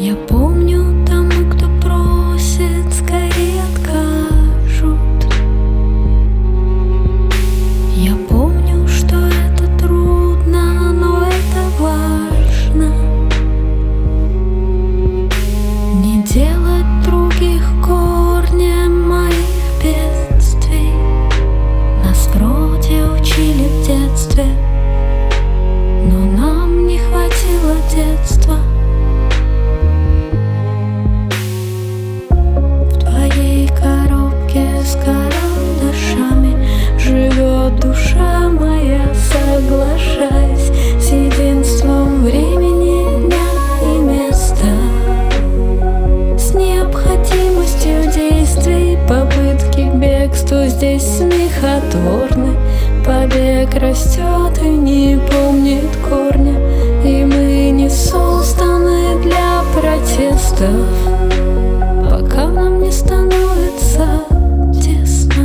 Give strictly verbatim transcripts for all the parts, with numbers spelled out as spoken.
Я помню, тому, кто просит, скорее откажут. Я помню, что это трудно, но это важно. Не делать других корнем моих бедствий. Нас вроде учили в детстве, но нам не хватило детства. С карандашами живет душа моя, соглашаясь с единством времени, дня и места, с необходимостью действий. Попытки к бегству здесь смехотворны. Побег растет и не помнит корня, и мы не созданы для протестов, пока нам не становится тесно.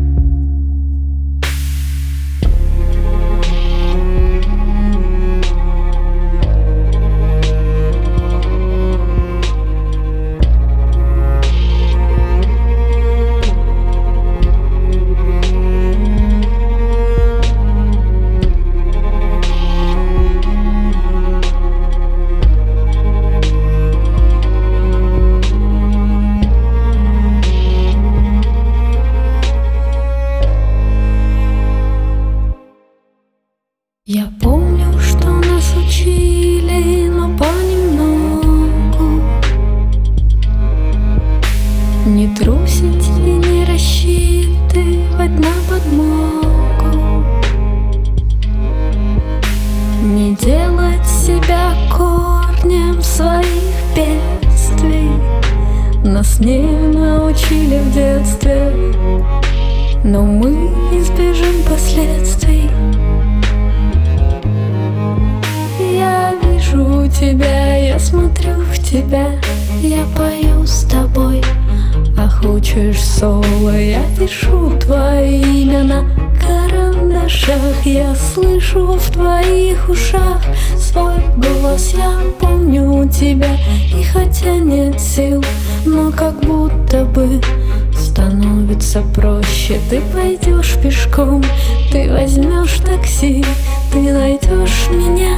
Я помню, что нас учили, но понемногу. Не трусить и не рассчитывать на подмогу. Не делать себя корнем своих бедствий. Нас не научили в детстве, но мы избежим последствий. Я вижу тебя, я смотрю в тебя, я пою с тобой. А хочешь соло, я пишу твои имена на карандашах. Я слышу в твоих ушах свой голос. Я помню тебя, и хотя нет сил, но как будто бы становится проще. Ты пойдешь пешком, ты возьмешь такси, ты найдешь меня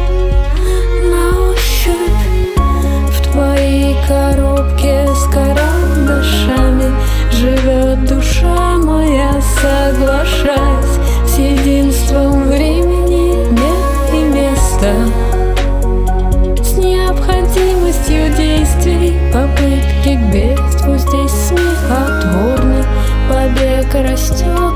на ощупь. В твоей коробке с карандашами живет душа моя, соглашаясь с единством времени, дня и места, с необходимостью действий. Попытки к бегству здесь смехотворны. Побег растет